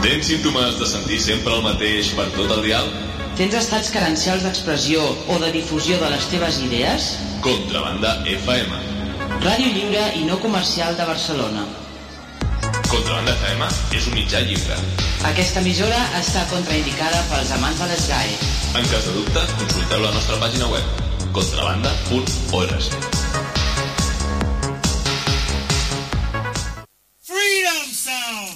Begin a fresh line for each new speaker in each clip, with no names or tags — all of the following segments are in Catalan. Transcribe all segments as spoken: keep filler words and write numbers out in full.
Tens símptomes de sentir sempre el mateix per tot el dial?
Tens estats carencials d'expressió o de difusió de les teves idees?
Contrabanda F M.
Ràdio lliure i no comercial de Barcelona.
Contrabanda F M és un mitjà lliure.
Aquesta emissora està contraindicada pels amants de les G A E.
En cas de dubte, consulteu la nostra pàgina web contrabanda punt org.
Freedom Sound!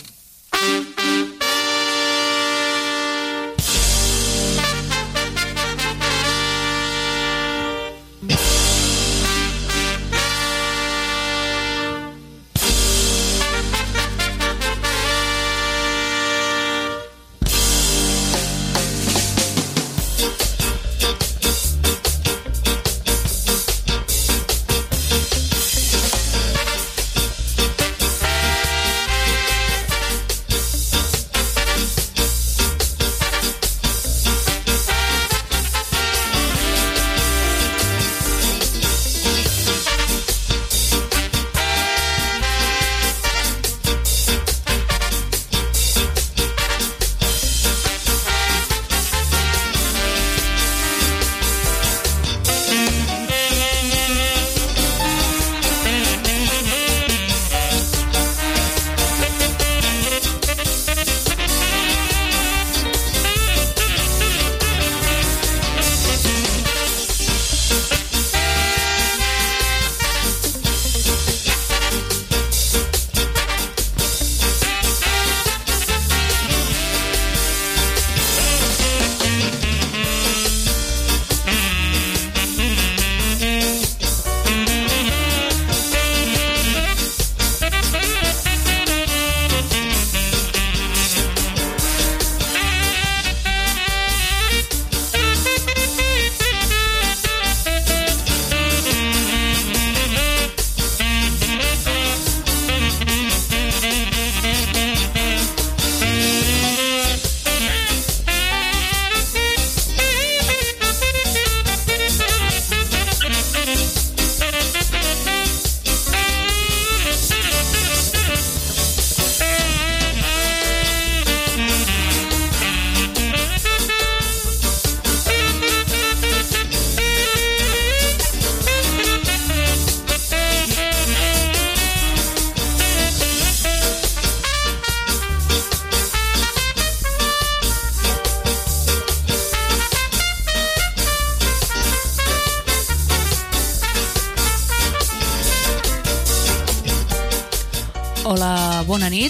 Hola, bona nit.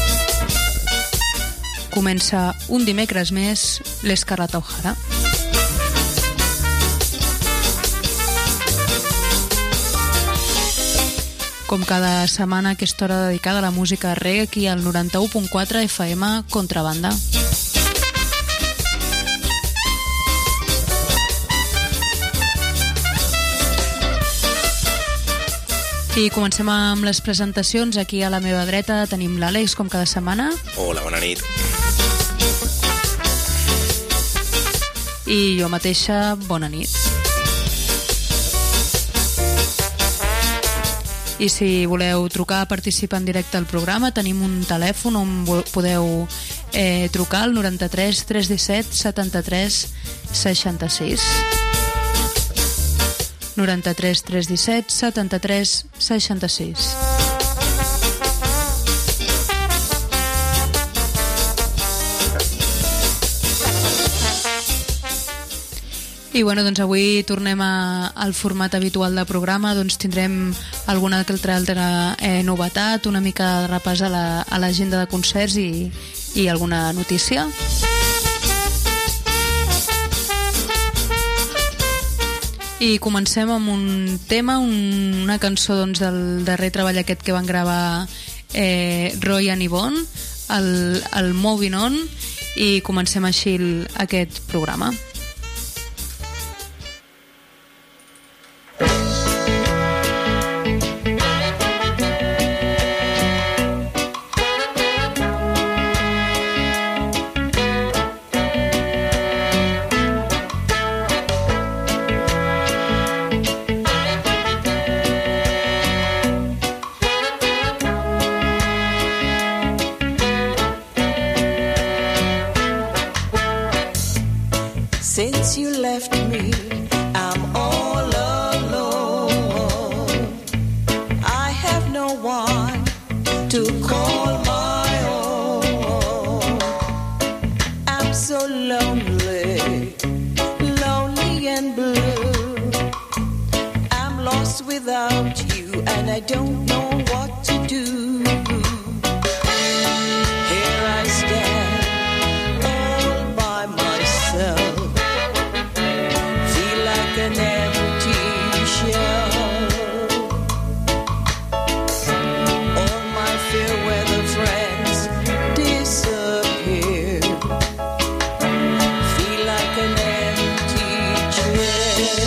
Comença un dimecres més l'Escarlata O'Hara. Com cada setmana, aquesta hora dedicada a la música reggae aquí al noranta-u punt quatre F M Contrabanda. I comencem amb les presentacions. Aquí a la meva dreta tenim l'Àlex, com cada setmana.
Hola, bona nit.
I jo mateixa, bona nit. I si voleu trucar a participar en directe al programa, tenim un telèfon on podeu eh, trucar al noranta-tres tres disset setanta-tres seixanta-sis. noranta-tres tres disset setanta-tres seixanta-sis. I bueno, doncs avui tornem a, al format habitual del programa. Doncs tindrem alguna altra, altra eh, novetat, una mica de repàs a l'agenda la, de concerts i, i alguna notícia. I comencem amb un tema, un, una cançó doncs, del darrer treball aquest que van gravar eh, Roy and Yvonne, el, el Moving On, i comencem així el, aquest programa.
Since you left me, I'm all alone. I have no one to call my own. I'm so lonely, lonely and blue. I'm lost without you and I don't know what to do. Here I stand all by myself, feel like an empty shell. All my fair weather friends disappear, feel like an empty chair.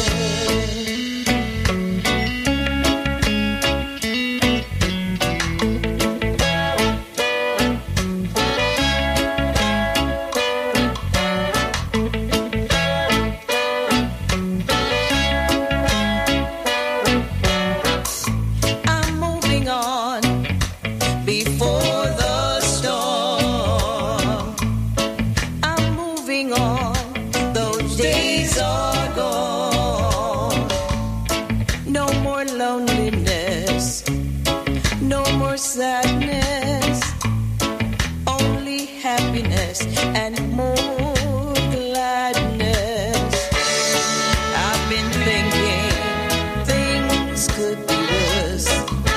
I'm moving on before the storm. I'm moving on, those days are gone. No more loneliness, no more sadness, only happiness and more gladness. I've been thinking things could be worse,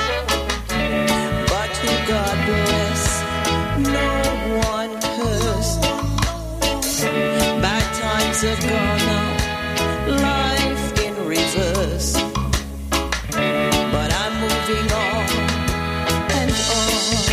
but who God bless, no one cursed. Bad times are gone now, life in reverse, but I'm moving on and on.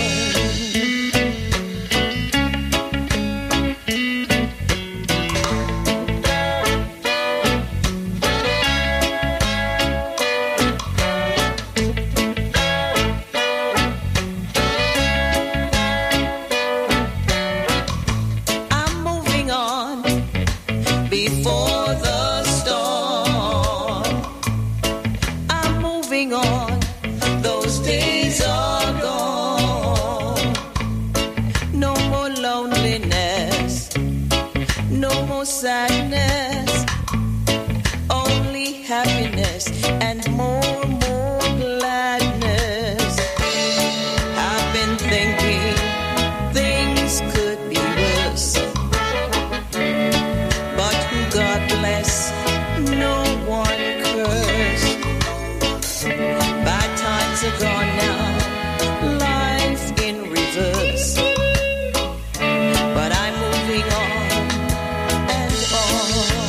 I'm moving on before the storm. I'm moving on, those days are gone. No more loneliness, no more sadness, only happiness and more, more gladness. I've been thinking things could be worse, but who God bless, no one cursed. Bad times are gone now, life in reverse, but I'm moving on and on.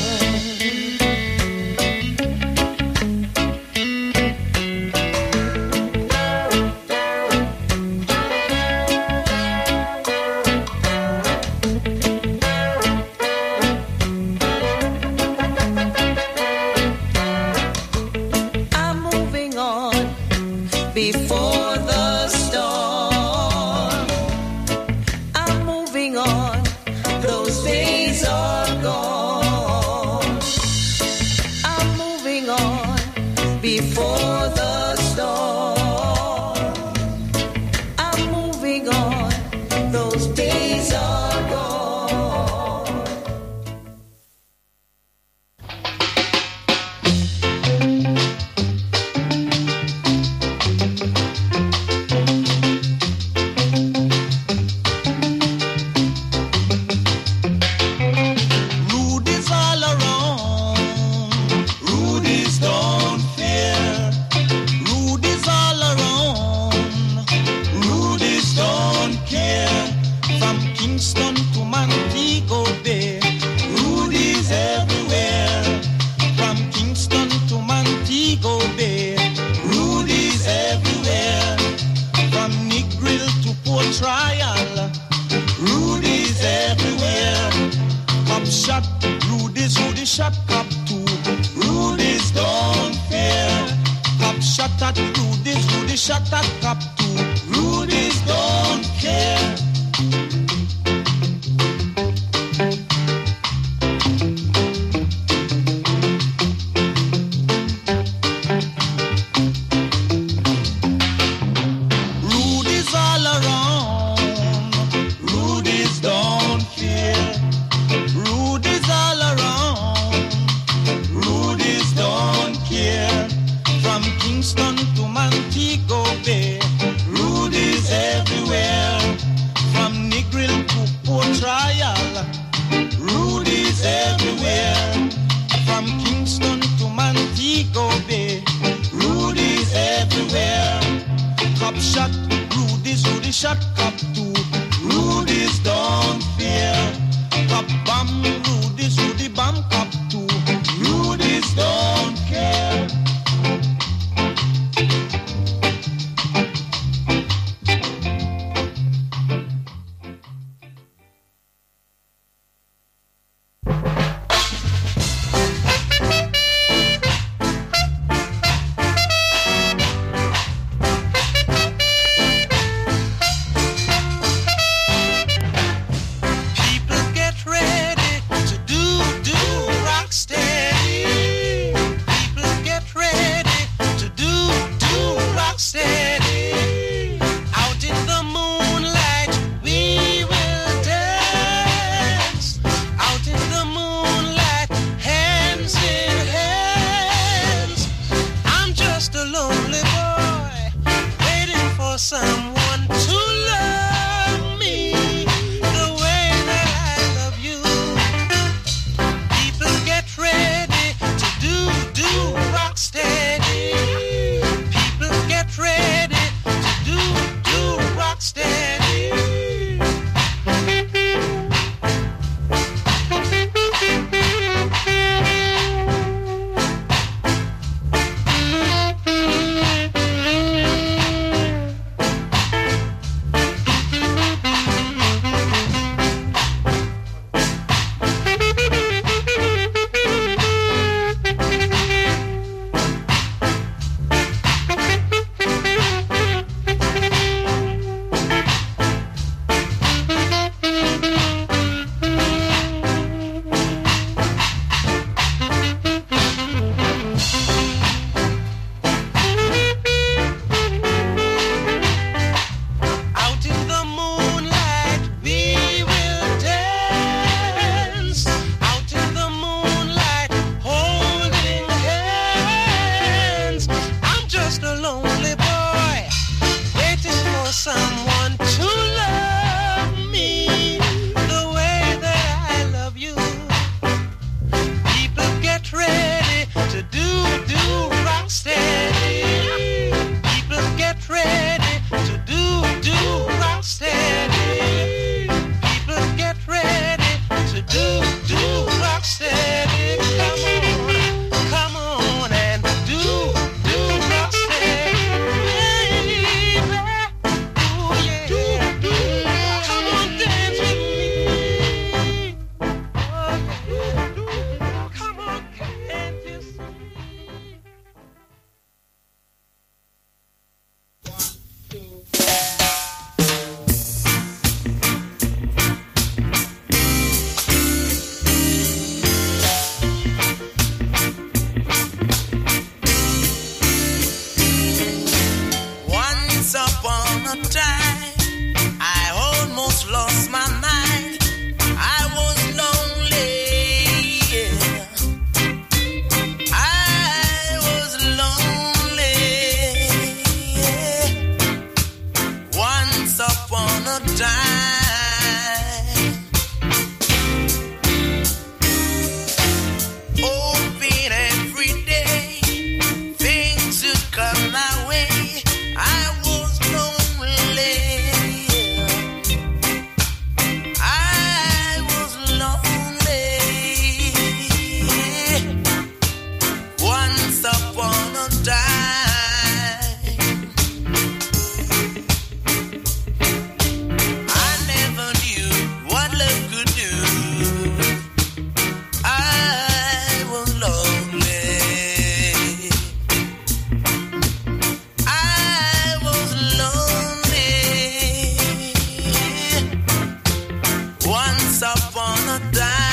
I'm moving on before the storm. I'm moving on, those days are gone. I'm moving on before the storm. I'm moving on, those days are gone.
Rudy's all around. Rudy's don't fear. Rudy's all around. Rudy's don't care. From Kingston upon a time.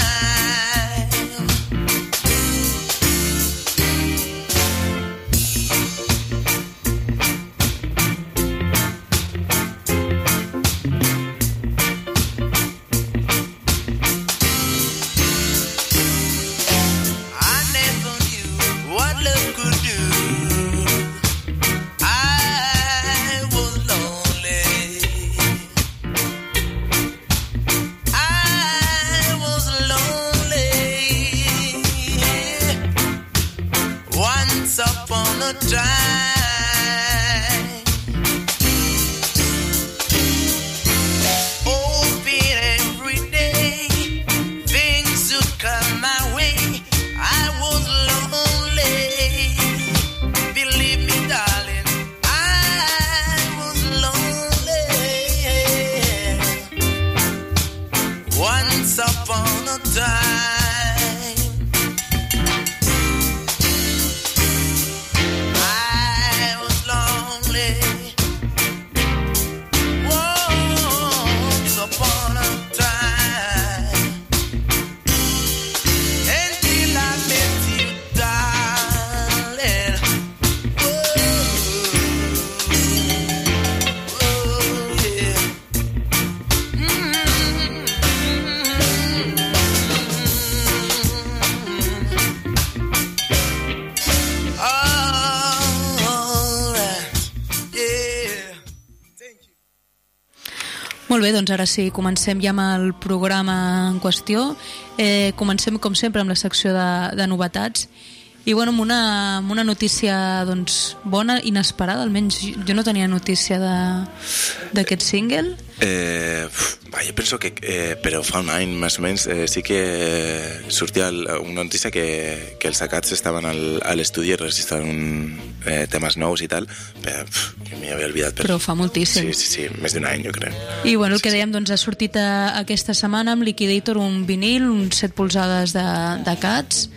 Molt bé, doncs ara sí, comencem ja amb el programa en qüestió. Eh, comencem, com sempre, amb la secció de, de novetats. I bueno, amb una, amb una notícia doncs, bona, inesperada, almenys jo no tenia notícia d'aquest single.
Eh, va, jo penso que eh, però fa un any més o menys eh, sí que sortia el, una notícia que, que els Acats estaven al, a l'estudi registrant un, eh, temes nous i tal, però pf, m'hi havia oblidat.
Però fa moltíssim.
Sí, sí, sí, més d'un any jo crec.
I bueno, el
sí,
que dèiem, doncs ha sortit a, aquesta setmana amb Liquidator un vinil, un set polzades de, de Cats,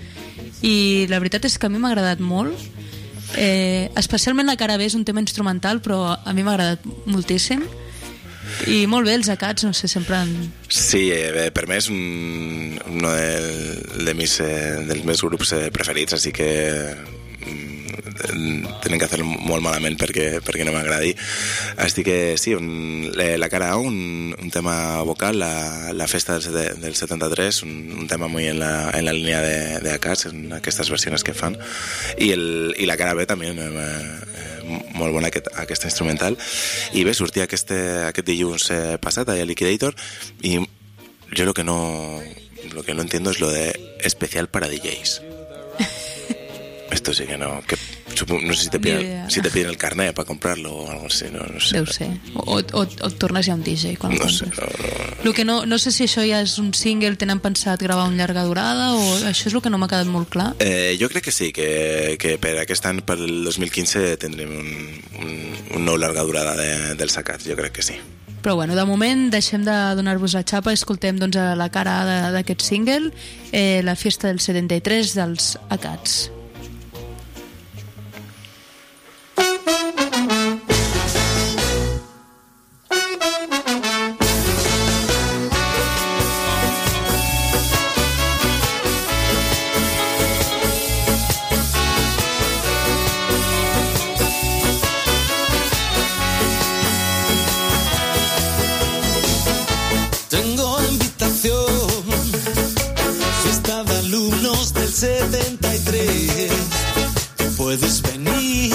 i la veritat és que a mi m'ha agradat molt. Eh, especialment la cara B és un tema instrumental, però a mi m'ha agradat moltíssim. I molt bé, els Acats, no sé, sempre han...
Sí, eh, per mi és un, un de, de mis, eh, dels meus grups eh, preferits, així que mm, tenen que fer molt malament perquè, perquè no m'agradi. Així que sí, un, la cara A, un, un tema vocal, la, la festa del, del setanta-tres, un, un tema molt en la, en la línia de, de Acats, en aquestes versions que fan, i, el, i la cara B també, eh, molt bona aquest, aquesta instrumental. I bé, sortia aquest, aquest dilluns eh, passat a Liquidator, i jo lo que no lo que no entiendo es lo de especial para D Js. Esto sí que no, que, no sé si te piden, si te piden el carnet para comprarlo o algo así, no, no sé.
Deu ser, o, o, o et tornes ja un D J quan
no
compres.
Sé, no, no.
Lo que no, no sé si això ja és un single, tenen pensat gravar un llarga durada, o això és el que no m'ha quedat molt clar.
Eh, jo crec que sí, que, que per aquest any, per el dos mil quinze, tindrem un, un, un nou llarga durada de, dels Acats, jo crec que sí.
Però bueno, de moment deixem de donar-vos la xapa, escoltem doncs a la cara A d'aquest single, eh, la festa del setanta-tres dels Acats.
setenta y tres, puedes venir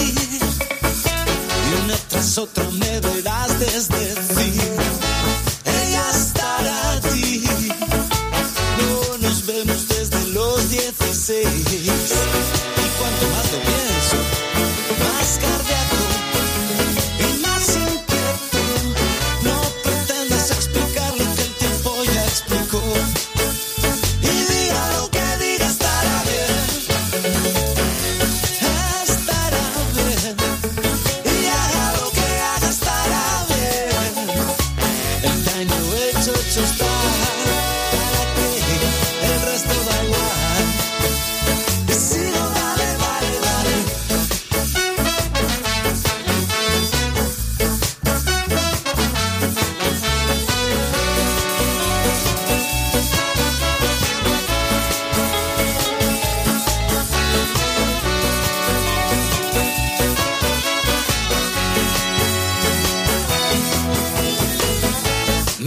y una tras otra me verás desdecir. Ella estará allí, no nos vemos desde los dieciséis. Y cuanto más lo pienso, más cardíaco y más inquieto. No pretendas explicar lo que el tiempo ya explicó.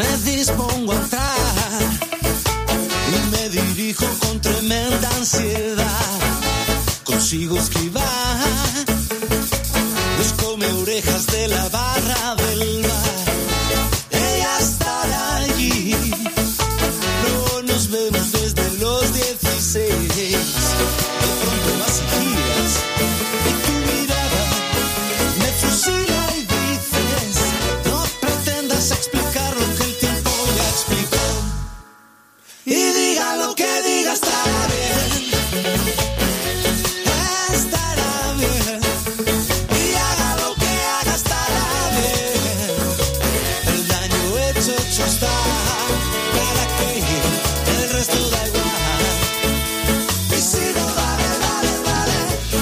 me dispongo a entrar y me dirijo con tremenda ansiedad. Consigo esquivar los come orejas de la barra del bar. Ella estará allí, no nos vemos desde los dieciséis. De pronto vas y giras y tu mirada me fusila y dices: no pretendas explicar lo que el tiempo ya explicó. Y diga lo que diga, estará bien. Estará bien. Y haga lo que haga, estará bien. El daño hecho, hecho está. ¿Para qué? El resto da igual. Y si no, dale, dale, dale.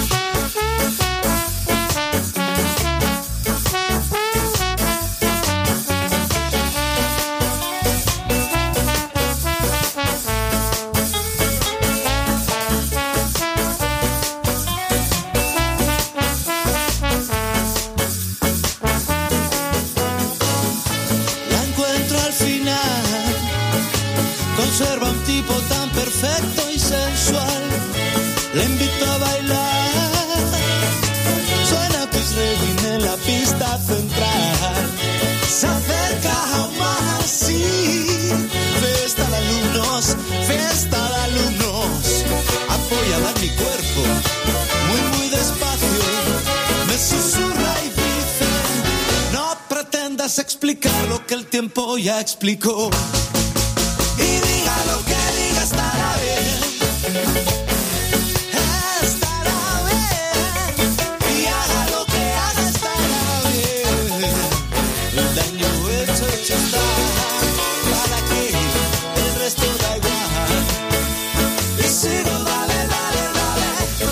La encuentro al final. Conserva un tipo tan perfecto y sensual. Le invito a bailar. Suena Chris Redding en la pista central. Se acerca aún más, sí. Fiesta de alumnos, fiesta de alumnos. Apoyada en mi cuerpo, muy muy despacio. Me susurra y dice: no pretendas explicar lo que el tiempo ya explicó. Y diga lo que diga, estará bien. Estará bien. Y haga lo que haga, estará bien. El daño hecho, hecho está. ¿Para qué? El resto da igual. Y sigo, dale, dale, dale.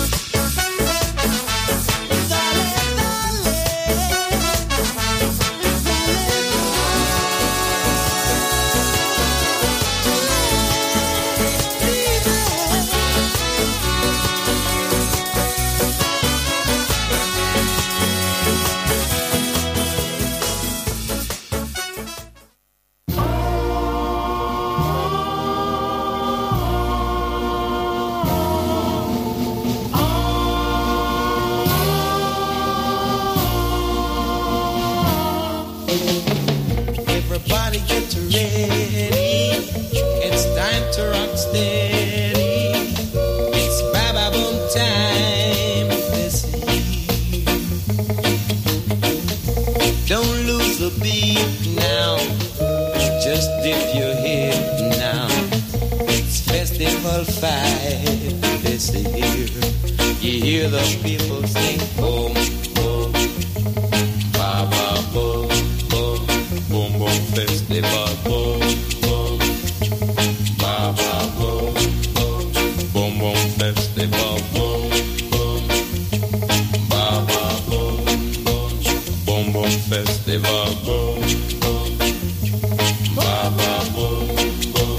Dale, dale. Everybody get ready. It's time to rock steady. It's Baba Boom time this year. Don't lose the beat now. Just dip your head now. It's Festival Five this year. You hear the people sing boom, boom, Baba boom, boom, boom, boom, Festival boom, boom, Baba boom, boom, boom, boom, Festival boom, boom, Baba boom, boom, boom, boom, Festival boom, boom, Baba boom, boom.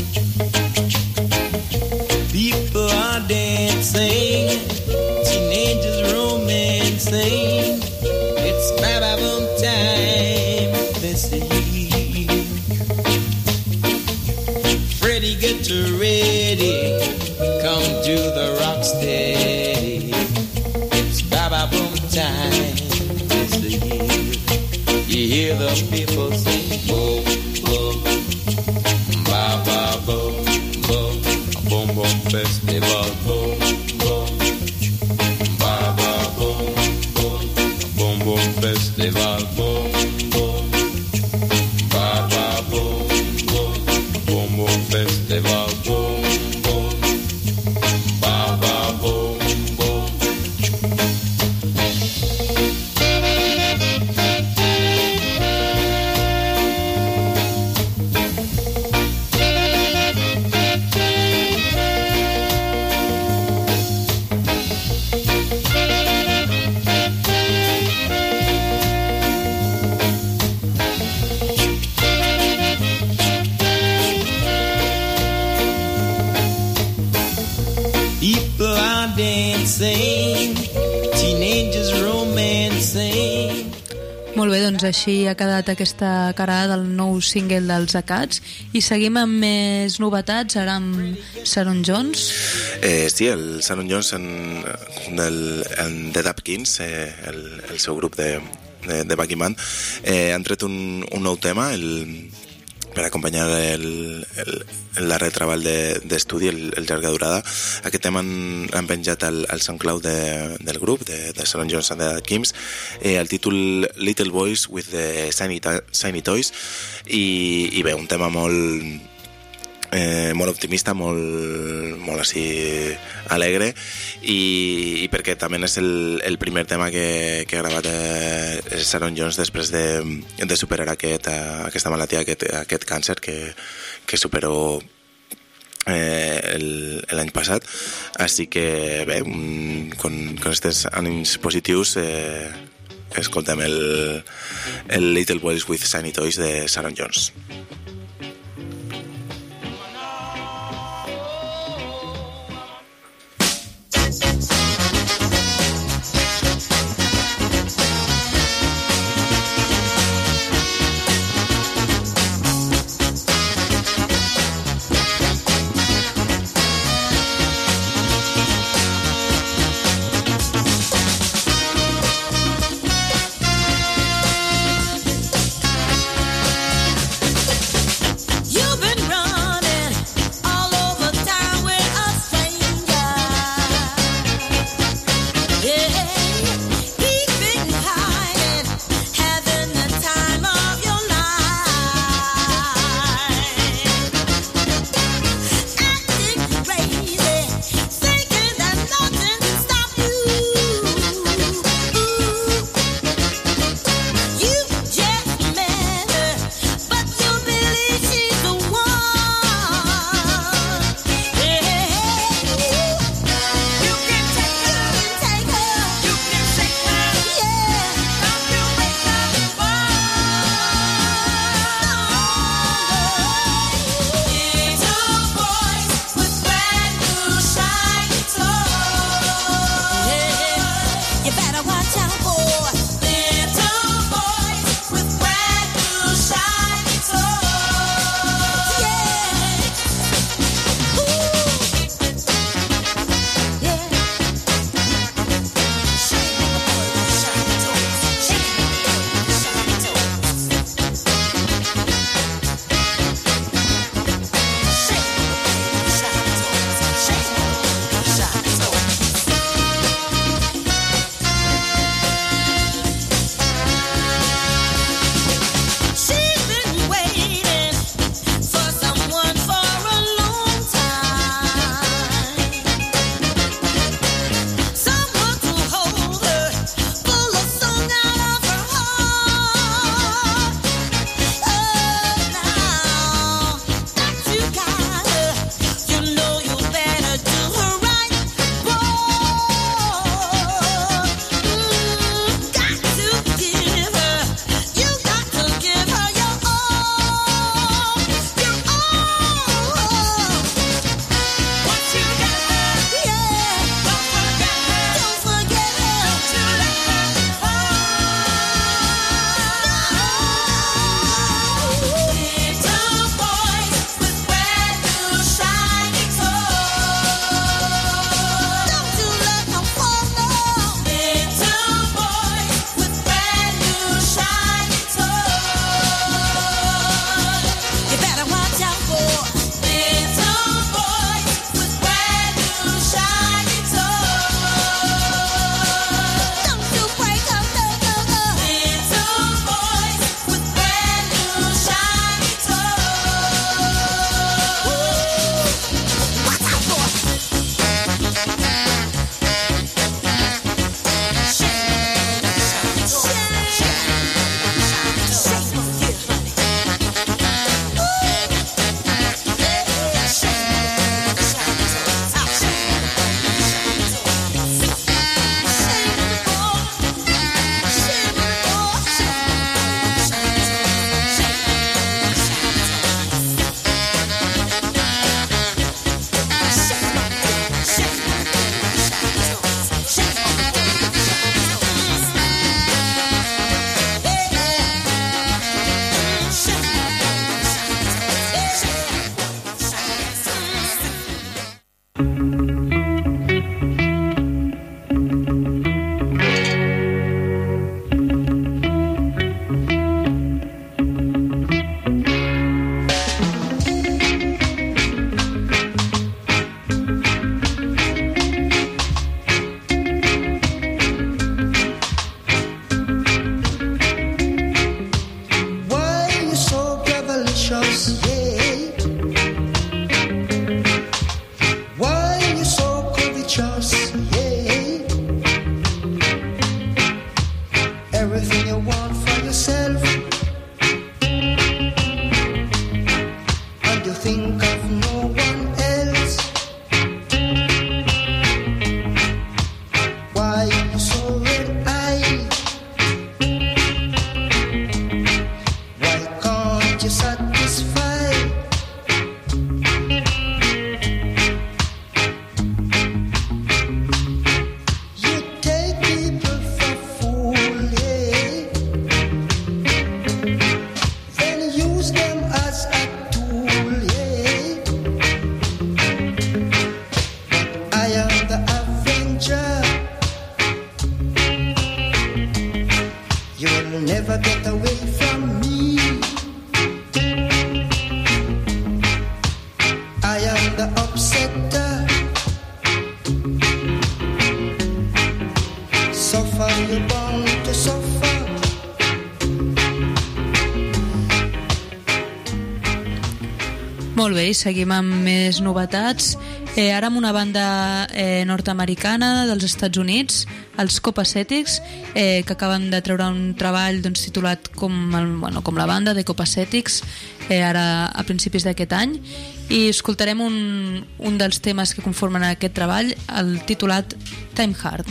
People are dancing, teenagers romancing. It's Baba Boom time this year. Freddie, get ready, come to the rock steady. It's Baba Boom time this year. You hear the people sing boom, boom, Baba boom, boom, boom, boom, Festival boom, boom, Baba boom, boom, boom, boom, Festival boom, boom, Baba boom, boom, boom, boom, Festival boom, boom, Baba boom, boom. People are dancing, teenagers romancing.
Molt bé, doncs així ha quedat aquesta cara del nou single dels Acats i seguim amb més novetats, ara amb Sharon Jones.
Eh, sí, el Sharon Jones en, del, en The Dapkins, eh, el, el seu grup de, de, de backing band, eh, han tret un, un nou tema, el per acompanyar el, el, el darrer treball d'estudi, de, el, el llarga durada. Aquest tema han penjat al, al SoundCloud de, del grup, de, de Sharon Jones and the Kims, eh, el títol Little Boys with the Shiny, Shiny Toys, i, i bé, un tema molt eh, molt optimista, molt, molt així alegre, i, i perquè també és el, el primer tema que, que ha gravat eh, Sharon Jones després de, de superar aquest, aquesta malaltia, aquest, aquest càncer que, que superó eh, l'any passat. Així que bé, un, con, con aquests ànims positius eh, escoltem el, el Little Boys with Shiny Toys de Sharon Jones.
choice, yeah. Why you so covetous, yeah. Everything you want for yourself, and you think of no one else. Why you so red-eyed? Why can't you satisfy? You take people for fool, yeah. Then use them as a tool, yeah. But I am the avenger. You'll never get away from me. I am the upsetter. Suffer, you're born to suffer.
Molt bé, i seguim amb més novetats. Eh, ara amb una banda eh, nord-americana dels Estats Units, els Copacetics, eh, que acaben de treure un treball doncs, titulat com, el, bueno, com la banda de Copacetics, eh, ara a principis d'aquest any, i escoltarem un, un dels temes que conformen aquest treball, el titulat Time Hard.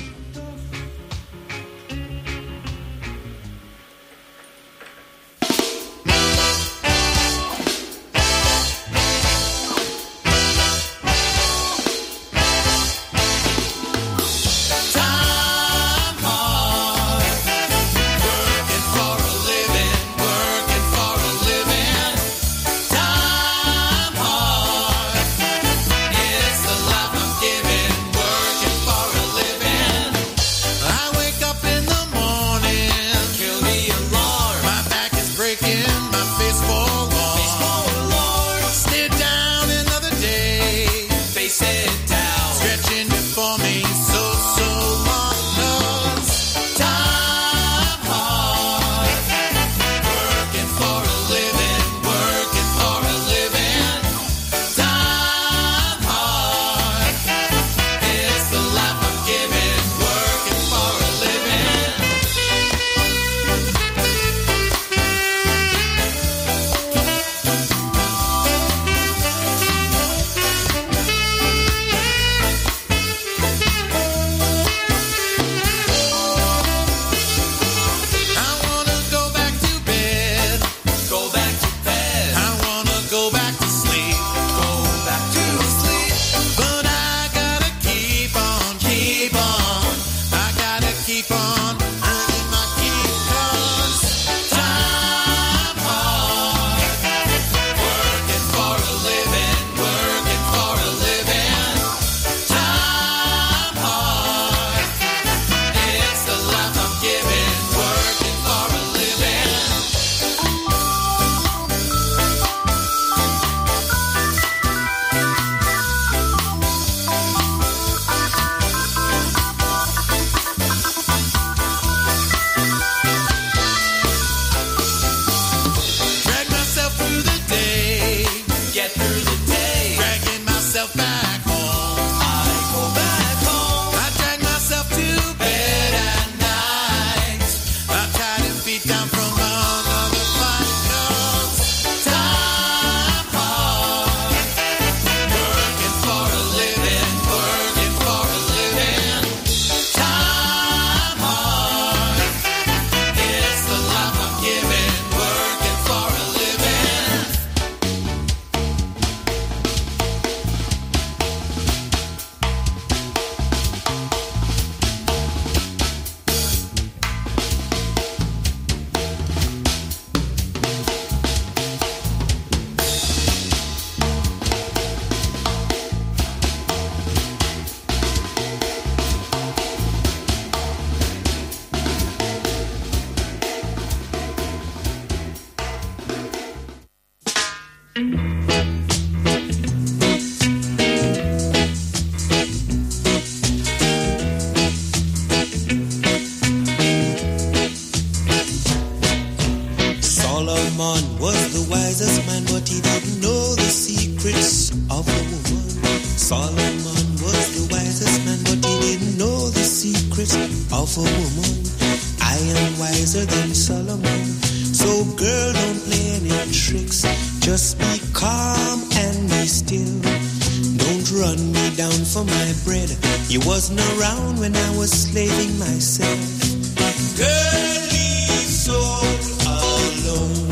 Solomon was the wisest man but he didn't know the secrets of a woman. Solomon was the wisest man, but he didn't know the secrets of a woman. I am wiser than Solomon, so girl, don't play any tricks. Just be calm and be still. Don't run me down for my bread. You wasn't around when I was slaving myself. Girl, leave soul alone.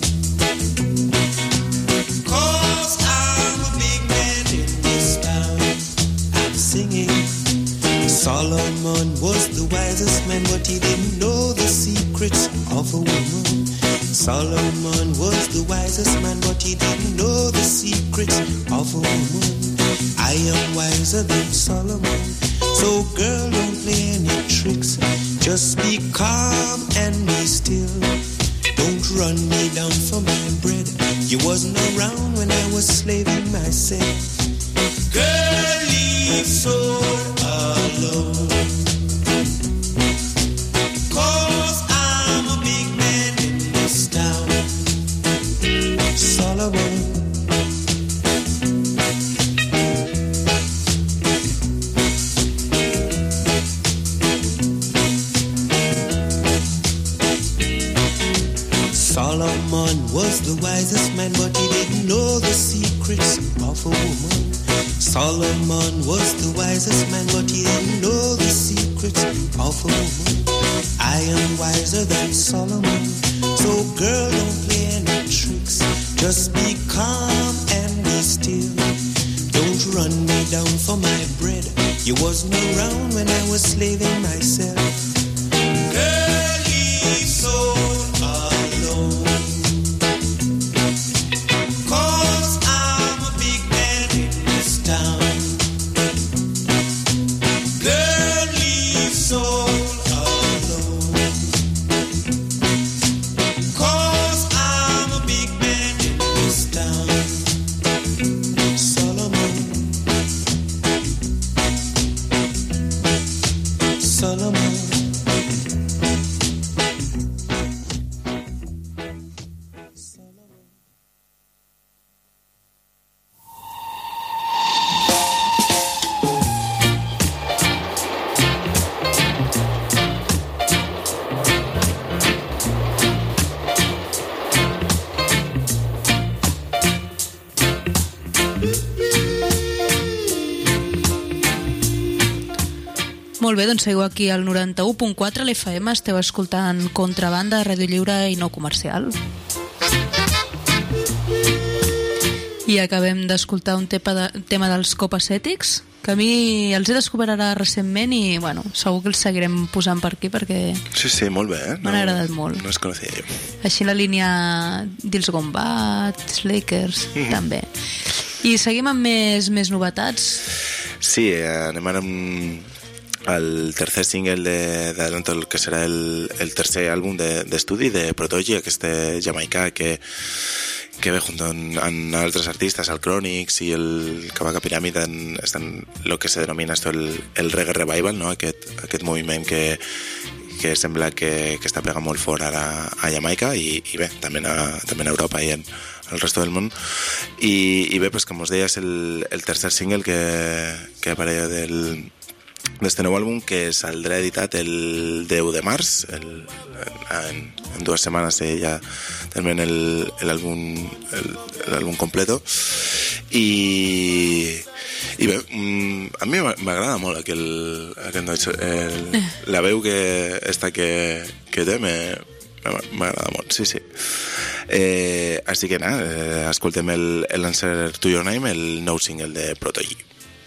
Cause I'm a big man in this town. I'm singing. Solomon was the wisest man, but he didn't know the secrets of a woman. Solomon was the wisest man, but he didn't know the secrets of a woman. I am wiser than Solomon, so girl, don't play any tricks. Just be calm and be still. Don't run me down for my bread. You wasn't around when I was slaving myself. Girl, leave soul alone. Cause I'm a big man in this town. Solomon. Solomon was the wisest man, but he didn't know the secrets of a woman. Solomon was the wisest man, but he didn't know the secrets of a woman. I am wiser than Solomon, so girl, don't play any tricks. Just be calm and be still. Don't run me down for my bread. You wasn't around when I was slaving myself. Girl, leave soul alone. Cause I'm a big man in this town. Girl, leave soul alone. Cause I'm a big man in this town. Solomon. Solomon.
Molt bé, doncs seguiu aquí al noranta-u punt quatre a l'F M, esteu escoltant Contrabanda, ràdio lliure i no comercial. I acabem d'escoltar un tema, de, tema dels copacètics, que a mi els he descobert ara recentment i, bueno, segur que els seguirem posant per aquí perquè
Sí, sí, molt bé, eh? No,
m'han agradat molt.
No els coneixia jo.
Així la línia Dils Gombat, Lakers, mm-hmm. també. I seguim amb més, més novetats.
Sí, eh, anem ara amb el tercer single de, d'adelanto el que serà el, el tercer àlbum de, d'estudi de Protoji, aquest jamaicà que, que ve junto amb altres artistes, el Chronix i el Kabaka Pyramid, en, estan lo que se denomina esto el, el reggae revival, no? aquest, aquest moviment que, que sembla que, que està pegant molt fort ara a Jamaica i, i bé, també a, també a Europa i en el resto del món. I, i bé, pues, com us deia, és el, el tercer single que, que apareix del d'este nou àlbum que saldrà editat el deu de març, el, en, en dues setmanes ja termina el, el álbum el, el álbum completo i i bé, a mi m'agrada molt aquell, aquell nois, el, la veu que esta que, que té m'agrada molt, sí, sí. Eh, així que nada, eh, escoltem el, el Answer to Your Name, el nou single de Protoji.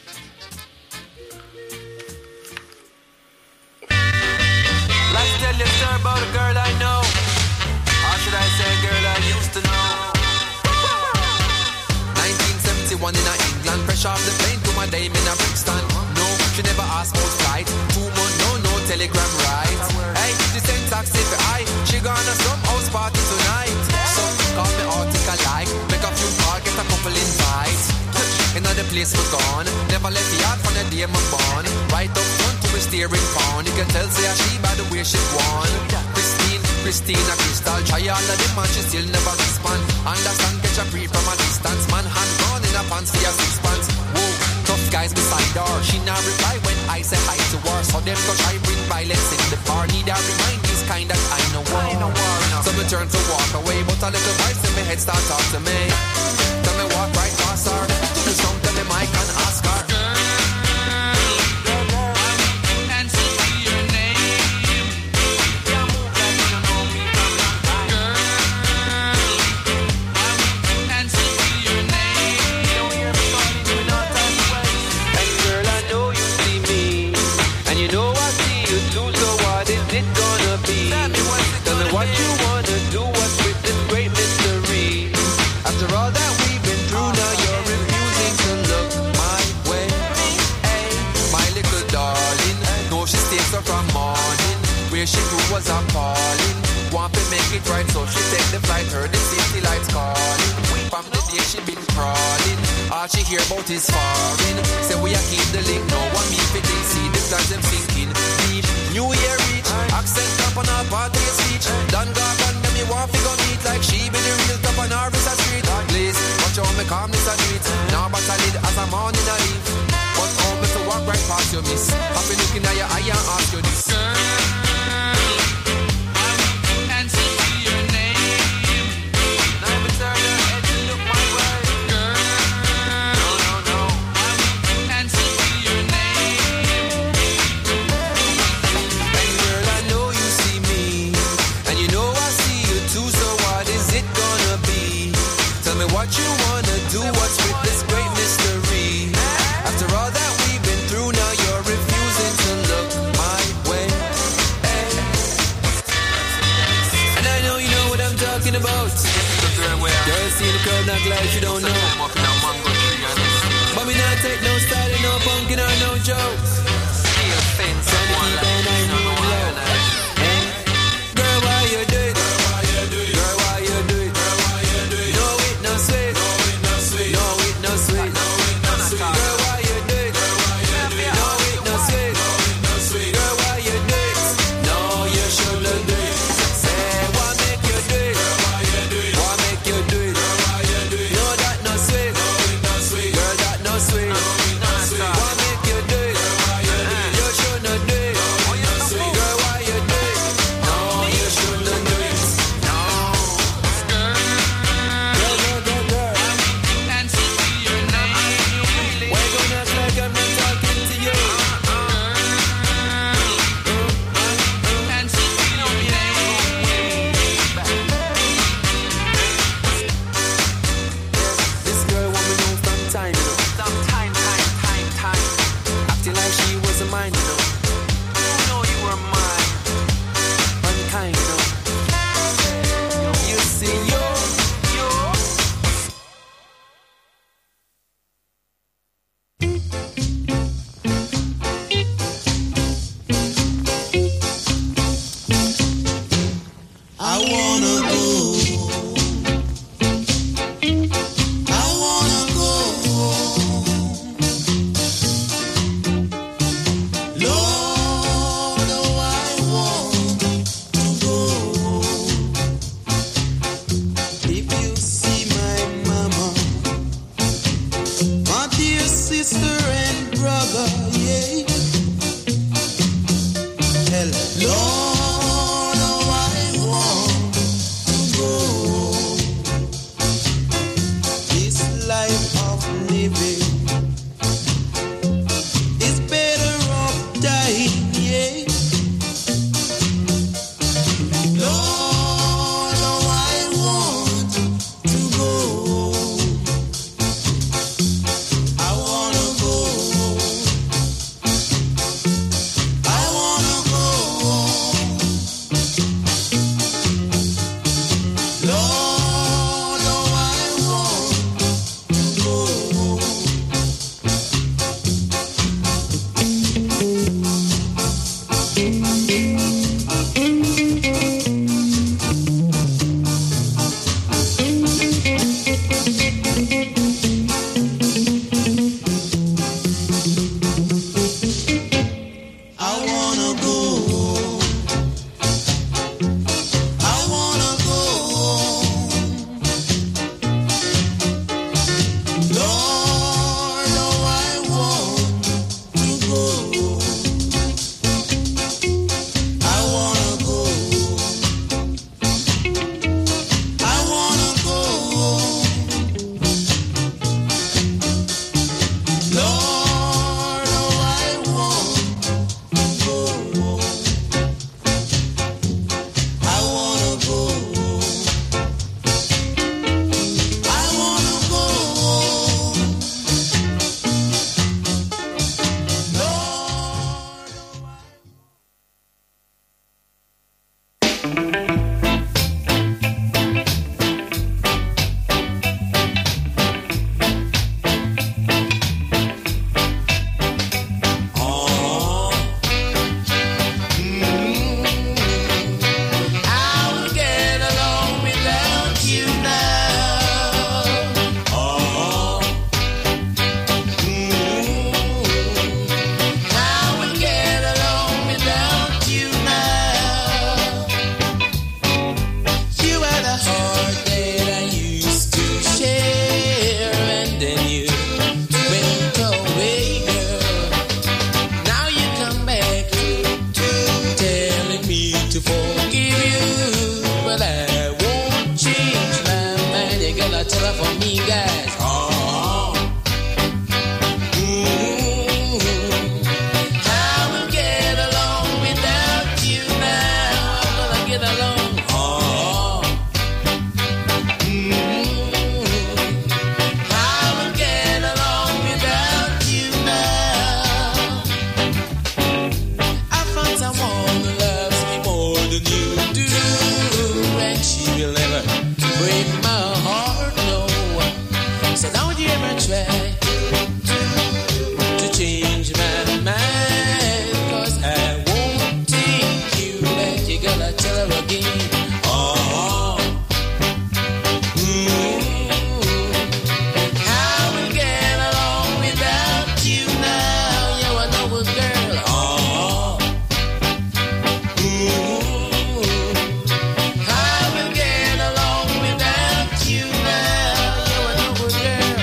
Tell you, sir, about a girl I know. Or should I say a girl I used to know? nineteen seventy-one in a England, fresh off the plane to my dame in a Brixton. No, she never asked for flight. Two months, no, no telegram right. Hey, she sent taxi for I. She gonna some house party tonight. So call me article like, make a few calls, get a couple invites. Another place we're gone. Never left the yard from the day I'm born. Right up front to a steering phone. You can tell say she by the way she won. Christine, Christina Crystal. Try all of them and she still never respond. Understand, catch a pre from a distance. Man hand gone in a pants for your six pants. Whoa, tough guys beside her. She not reply when I say hi to her. So them go try bring violence in the bar. Need a remind this kind that I know war. I know war. So me turn to walk away, but a little voice in my head start talk to me. Tell me walk right past her. Do the song, tell me Mike and ask her.
What you wanna do, what's with this great mystery? After all that we've been through, now you're refusing to look my way.
Hey, my little darling, no, she stays up from morning. Where she grew was appalling. Want to make it right, so she take the flight. Heard the safety lights calling. From the day she been crawling, all she hear about is foreign. Say we a keep the link, no one me fitting. See the plans them thinking deep. New year reach, accent up on our party speech. Done got done, then me want to go meet like she be the real top on our visa street. Please, watch how me calmness and do it. Now but I lead as I'm on in a leave. But how me to walk right past you, miss. I've been looking at your eye and ask you this.
What you wanna do, what's with this great mystery? After all that we've been through, now you're refusing to look my way. Hey. And I know you know what I'm talking about. Girls see the crowd not like you don't know. But me not take no style, no punkin' or no jokes. So me keep an eye on low. Hey. Girl, why you do it? Girl, why you do it? No it, no sweet. No it, no sweet. Girl, why you do it? No it, no sweet. Girl, why you do it? No, you shouldn't do it. Say, why make you do it? Why make you do it? No, that no sweet. Girl, that no sweet. Why make you do it? You shouldn't do it.
Lord, oh, I want to go. I wanna go. I wanna go. Lord, oh, I want to go. I wanna go. I wanna go. I will get along without you now. Oh, I will get along without you now. You had a heart that I used to share, and then you went away, girl. Now you come back telling me to forgive you, but I won't change my mind. You gotta tell her for me, guys. Oh, mm, I will get along without you now. I'm gonna get along. Oh, mm, I will get along without you now. I found someone who loves me more than you do, and she will never break my heart, no. So don't you ever try to change my mind, 'cause I won't take you back. You gotta tell her again. Oh, mm, I will get along without you now. You're a noble girl. Oh, I will get along without you now. You're a noble girl.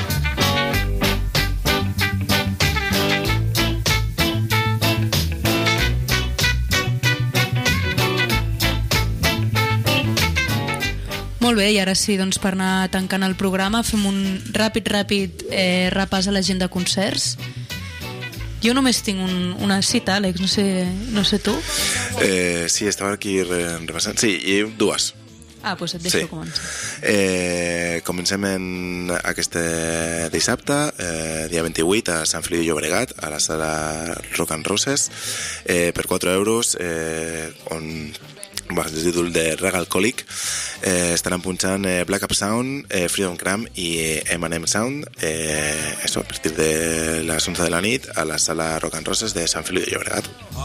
Molt bé, i ara sí, doncs per anar tancant el programa fem un ràpid, ràpid eh, repàs a l'agenda de concerts. Jo només tinc un, una cita, Àlex, no sé, no sé tu.
Eh, sí, estava aquí re- repassant. Sí, i dues.
Ah, doncs et deixo
Sí.
començar.
Eh, comencem en aquest dissabte, eh, dia vint-i-vuit, a Sant Feliu de Llobregat, a la sala Rock and Roses, eh, per quatre euros, eh, on bueno, el títol de Reg Alcoholic, eh, estaran punxant eh, Black Up Sound, eh, Freedom Cram i M and M Sound, eh, eso, a partir de les onze de la nit a la sala Rock and Roses de Sant Feliu de Llobregat.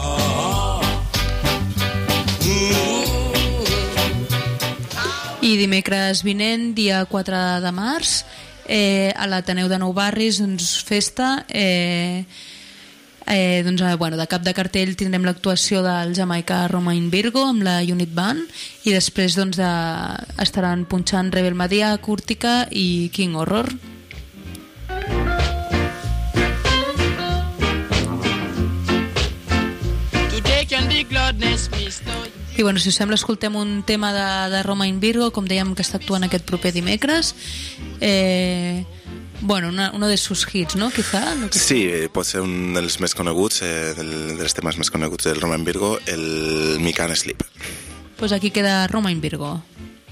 I dimecres vinent, dia quatre de març, eh, a l'Ateneu de Nou Barris, doncs, festa, eh, eh, doncs, eh, bueno, de cap de cartell tindrem l'actuació del jamaicà Romain Virgo amb la Unit Band, i després doncs, de, estaran punxant Rebel Madia, Curtica i King Horror. I bueno, si us sembla, escoltem un tema de, de Romain Virgo, com dèiem, que està actuant aquest proper dimecres. Eh, bueno, una, uno de sus hits, ¿no? Quizá. Lo que
Sí, eh, pot ser un dels més coneguts, eh, del, dels temes més coneguts del Romain Virgo, el Me Can't Sleep.
Pues aquí queda Romain Virgo.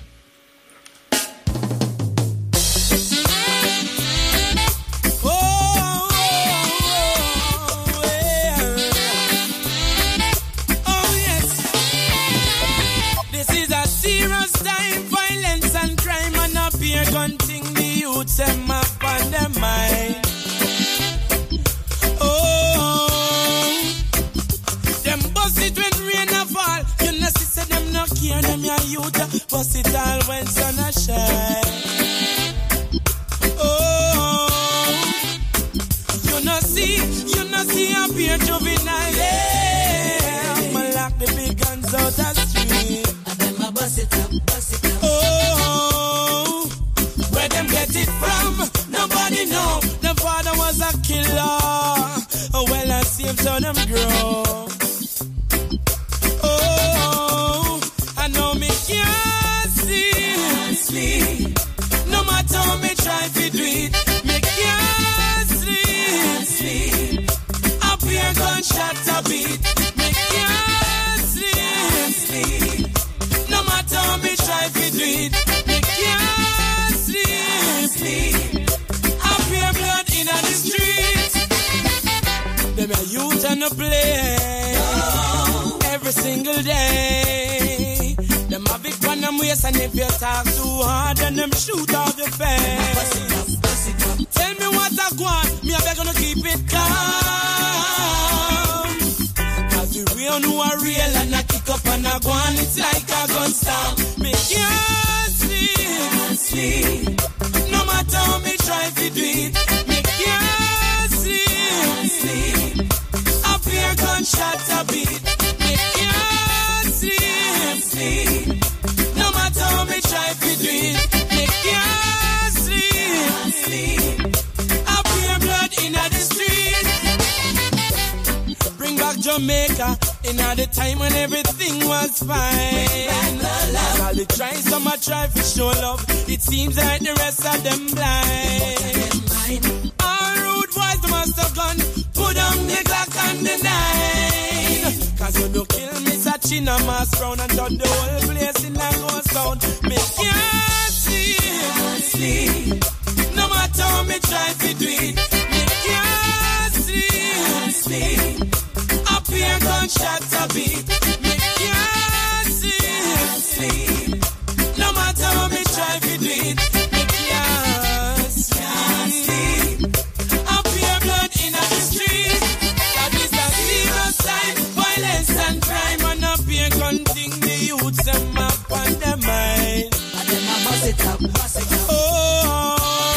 Gun thing the youths them up on their mind. Oh, them bust it when rain a fall. You know, see, say them no care, them your youth. But
a killer. Well, I see him so them grow. Oh, I know me can't sleep, sleep. No matter how me try to do it, me can't sleep, sleep. Up here gunshot a beat, me can't sleep, sleep. No matter how me try to do it, me can't sleep, sleep. Up here blood in the streets. Them a youth on the play oh. Every single day. Them have it on them waist, and if you talk too hard, then them shoot off your face. Tell me what I want, me a beg gonna keep it calm. Cause the real know are real, and I kick up and I go on, it's like a gun storm. Me can't sleep, sleep. No matter how me try to do it, me can't sleep, sleep. Up here gunshot a beat, me can't sleep, sleep. No matter how me try to do it, me can't sleep, sleep. Up here blood in the street. Bring back Jamaica in the time when everything was fine. All the try, some a try for show love. It seems like the rest of them blind. All rude boys, the master gun. Put on the Glock and the nine. Cause when you kill me, Sachin a mass round and turn the whole place in a ghost town. Me can't sleep, sleep. No matter how me try to do it, me can't sleep, sleep. Up here gunshot a beat, me can't sleep, sleep. No matter how me try to do it, me can't sleep. Up here blood in the street. That is a serious time, violence and crime. And up here gun thing, the youths them up on their mind. And them a bust it up, bust it up. Oh,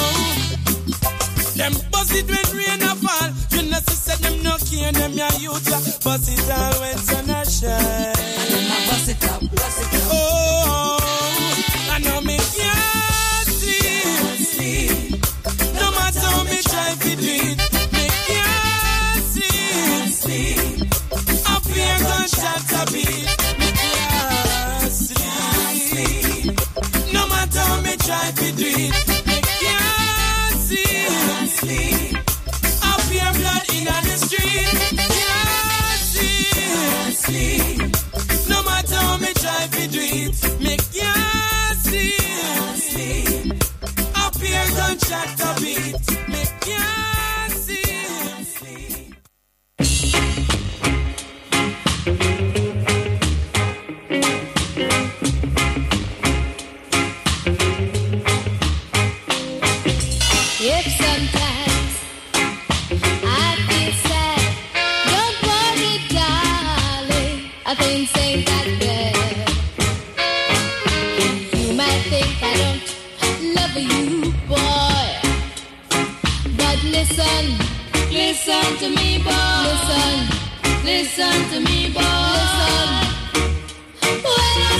them bust it when rain a fall. You know she said them no care, them ya youths bust it all when sun a shine. And them a bust it up, bust it up. Oh, I know me can't sleep, sleep. No matter how me try to do it, me can't sleep, sleep. Up here gunshot a beat, me can't sleep. No matter how me try to do it, me can't sleep, sleep. Up here blood in the street, can't sleep, sleep. No matter how me try to do it, me can't sleep, sleep. Up here gunshot a beat, me can't sleep, sleep.
If sometimes I feel sad, don't worry, darling, I things ain't that bad. You might think I don't love you, boy, but listen, listen to me, boy. Listen, listen to me, boy. Listen. When I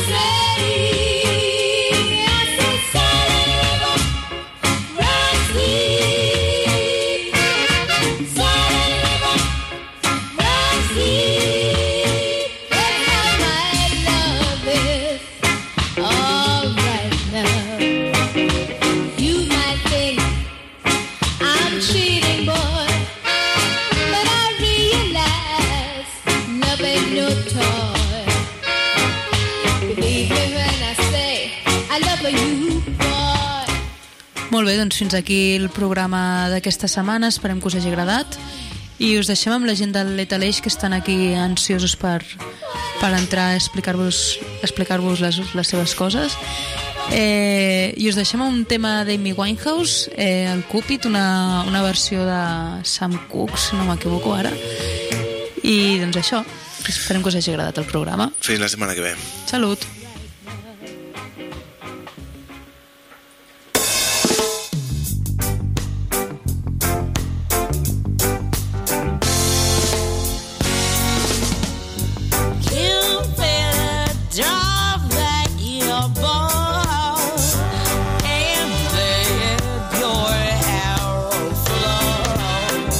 say, I say silent river, run sleep. Silent river, run sleep. That's how my love is. All right now. You might think I'm cheating, boy, but I realize love ain't no toy. Believe me when I say I love you, boy.
Molt bé, doncs fins aquí el programa d'aquesta setmana. Esperem que us hagi agradat i us deixem amb la gent del Lethal Age, que estan aquí ansiosos per, per entrar a explicar-vos explicar-vos les, les seves coses. Eh, i us deixem un tema d'Amy Winehouse, eh, el Cupid, una, una versió de Sam Cooke, si no m'equivoco ara. I doncs això, esperem que us hagi agradat el programa.
Fins la setmana que ve.
Salut.
And let your arrow flow.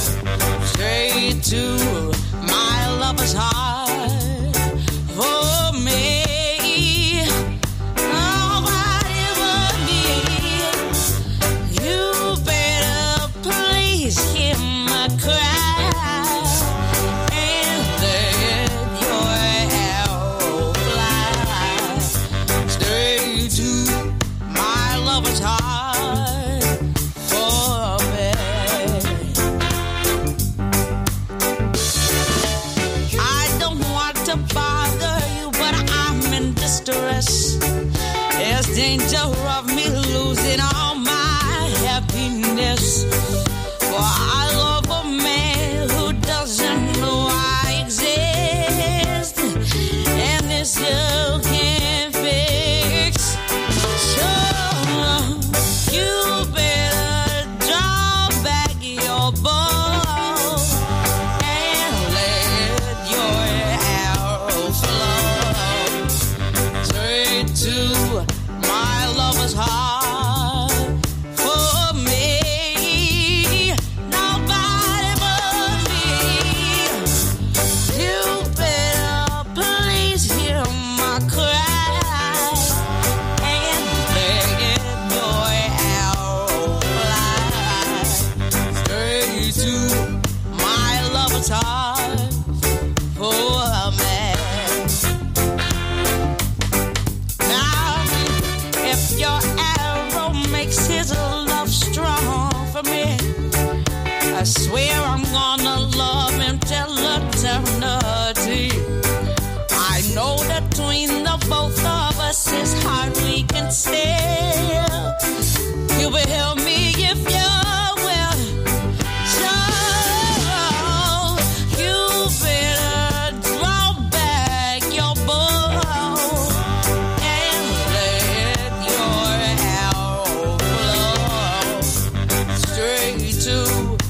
danger of me losing all my happiness. For I love a man who doesn't know I exist, and this you can't fix. So you better draw back your bow and let your arrow flow straight to my lover's heart. For me, nobody but me. You better please hear my cry and let your arrow fly straight to my lover's heart. For me. Now, if your arrow makes his love strong for me, I swear I'm gonna love him till eternity. I know that between the both of us is hard we can steal. You will help me if you will. So you better draw back your bow and let your arrow flow straight to